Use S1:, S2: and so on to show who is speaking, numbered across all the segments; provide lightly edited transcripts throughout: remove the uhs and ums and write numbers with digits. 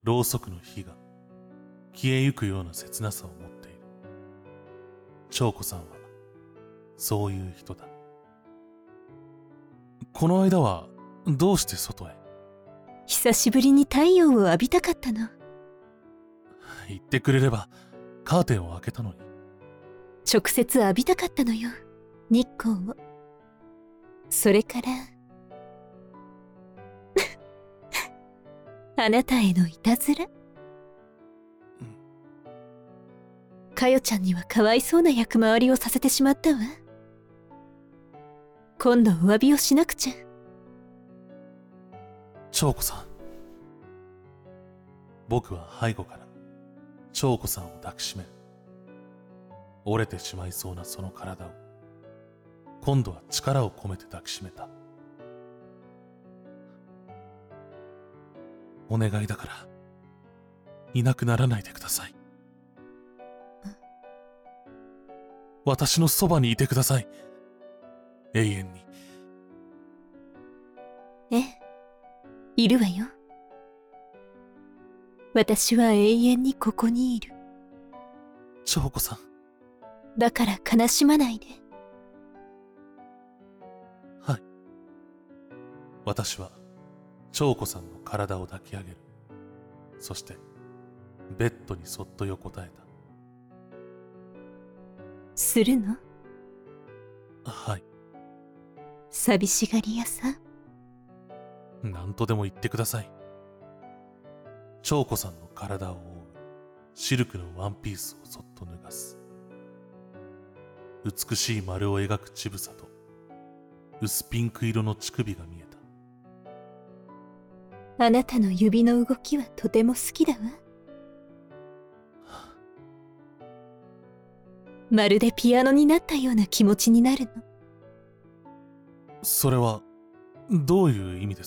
S1: ろうそくの火が消えゆくような切なさを持っている。長子さんはそういう人だ。この間はどうして外へ？
S2: 久しぶりに太陽を浴びたかったの。
S1: 言ってくれればカーテンを開けたのに。
S2: 直接浴びたかったのよ、日光を。それからあなたへのいたずら。かよちゃんにはかわいそうな役回りをさせてしまったわ。今度お詫びをしなくちゃ。
S1: 長子さん。僕は背後から長子さんを抱きしめる。折れてしまいそうなその体を今度は力を込めて抱きしめた。お願いだからいなくならないでください。私のそばにいてください。永遠に。
S2: ええ、いるわよ。私は永遠にここにいる。
S1: 長子さん。
S2: だから悲しまないで。
S1: はい。私は長子さんの体を抱き上げる。そしてベッドにそっと横たえた。
S2: するの？
S1: はい。
S2: 寂しがり屋さん。
S1: 何とでも言ってください。長子さんの体を覆うシルクのワンピースをそっと脱がす。美しい丸を描く乳房と薄ピンク色の乳首が見えた。
S2: あなたの指の動きはとても好きだわ。まるでピアノになったような気持ちになるの。
S1: それはどういう意味です？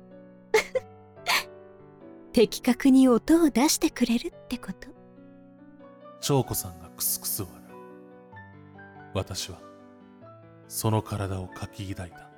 S2: 的確に音を出してくれるってこと。
S1: 長子さんがクスクス笑う。私はその体をかき抱いた。